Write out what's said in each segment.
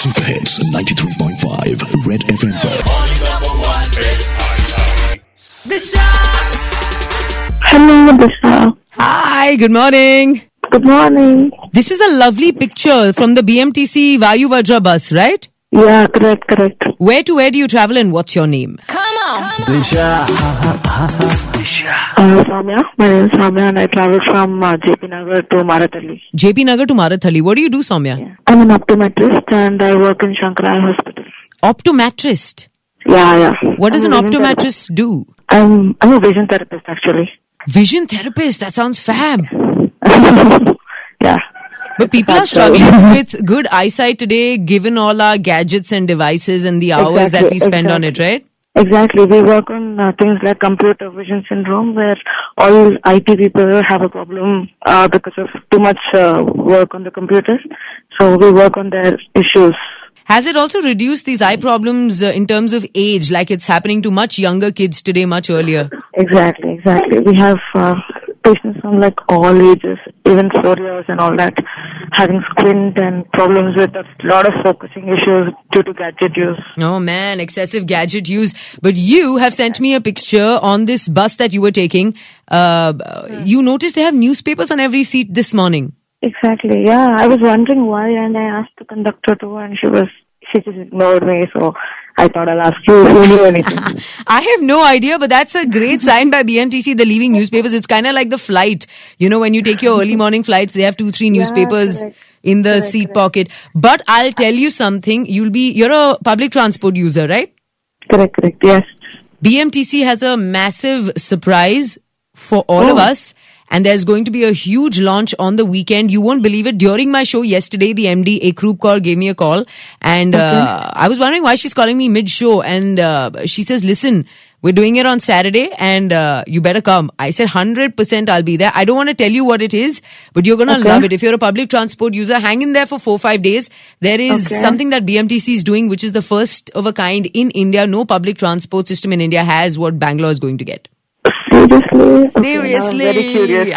Super hits 93.5 red FM पर। Hello, Disha. Hi, good morning. Good morning. This is a lovely picture from the BMTC Vayu Vajra bus, right? Yeah, correct. Where to where do you travel and what's your name? Soumya. My name is Soumya and I travel from JP Nagar to Marathalli. JP Nagar to Marathalli. What do you do, Soumya? Yeah. I'm an optometrist and I work in Shankaraya Hospital. Optometrist? Yeah. What does I'm an a vision optometrist do? I'm a vision therapist actually. Vision therapist. That sounds fab. Yeah. But people are struggling with good eyesight today, given all our gadgets and devices and the hours that we spend on it, right? Exactly. We work on things like computer vision syndrome, where all IT people have a problem because of too much work on the computers. So we work on their issues. Has it also reduced these eye problems in terms of age, like it's happening to much younger kids today, much earlier? Exactly. We have patients from like all ages, even 4 years and all that, having squint and problems with a lot of focusing issues due to gadget use. Oh man, excessive gadget use. But you have sent me a picture on this bus that you were taking. You noticed they have newspapers on every seat this morning. Exactly, yeah. I was wondering why and I asked the conductor too and she just ignored me, so I thought I'll ask you if you knew anything. I have no idea, but that's a great sign by BMTC. They're leaving newspapers. It's kind of like the flight. You know, when you take your early morning flights, they have 2-3 newspapers in the seat pocket. But I'll tell you something. You're a public transport user, right? Correct, yes. BMTC has a massive surprise for all of us. And there's going to be a huge launch on the weekend. You won't believe it. During my show yesterday, the MD, Ekroop Kaur, gave me a call. And I was wondering why she's calling me mid-show. And she says, listen, we're doing it on Saturday and you better come. I said, 100% I'll be there. I don't want to tell you what it is, but you're going to love it. If you're a public transport user, hang in there for 4-5 days. There is something that BMTC is doing, which is the first of a kind in India. No public transport system in India has what Bangalore is going to get. Seriously? Okay, Seriously. I'm very curious.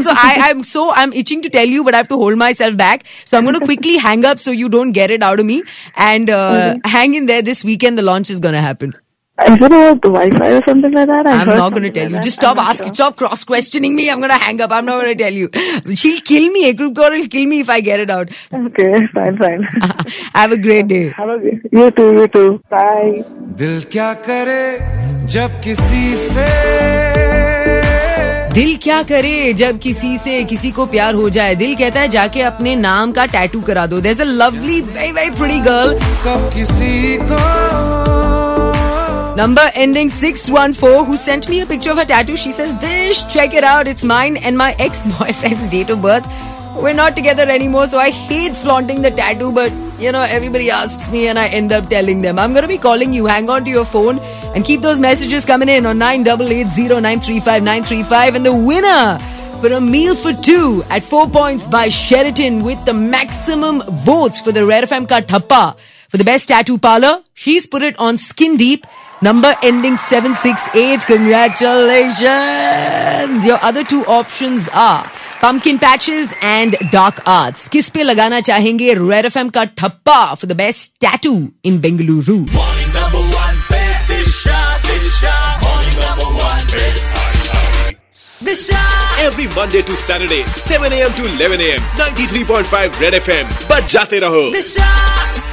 I'm itching to tell you, but I have to hold myself back. So I'm going to quickly hang up so you don't get it out of me. And hang in there. This weekend, the launch is going to happen. Is it about the Wi-Fi or something like that? I'm not going to tell you. Just stop asking. Stop cross-questioning me. I'm going to hang up. I'm not going to tell you. She'll kill me. Ekroop Kaur will kill me if I get it out. Okay, fine. Have a great day. You too. Bye. दिल क्या करे जब किसी से किसी को प्यार हो जाए. दिल कहता है जाके अपने नाम का टैटू करा दो. There's a lovely, very, very pretty girl. कब किसी को number ending 614 who sent me a picture of her tattoo. She says, Dish, check it out. It's mine and my ex-boyfriend's date of birth. We're not together anymore, so I hate flaunting the tattoo, but you know, everybody asks me and I end up telling them. I'm going to be calling you. Hang on to your phone and keep those messages coming in on 9880935935. And the winner for a meal for two at 4 points by Sheraton with the maximum votes for the Red FM Ka Thappa for the best tattoo parlor. She's put it on Skin Deep. Number ending 768. Congratulations. Your other two options are Pumpkin Patches and Dark Arts. किस पे लगाना चाहेंगे Red FM का ठप्पा for the best tattoo in Bengaluru? Morning number 1 पे Disha. Morning number 1 पे Disha. Every Monday to Saturday, 7 a.m. to 11 a.m. 93.5 Red FM. बच जाते रहो. Disha.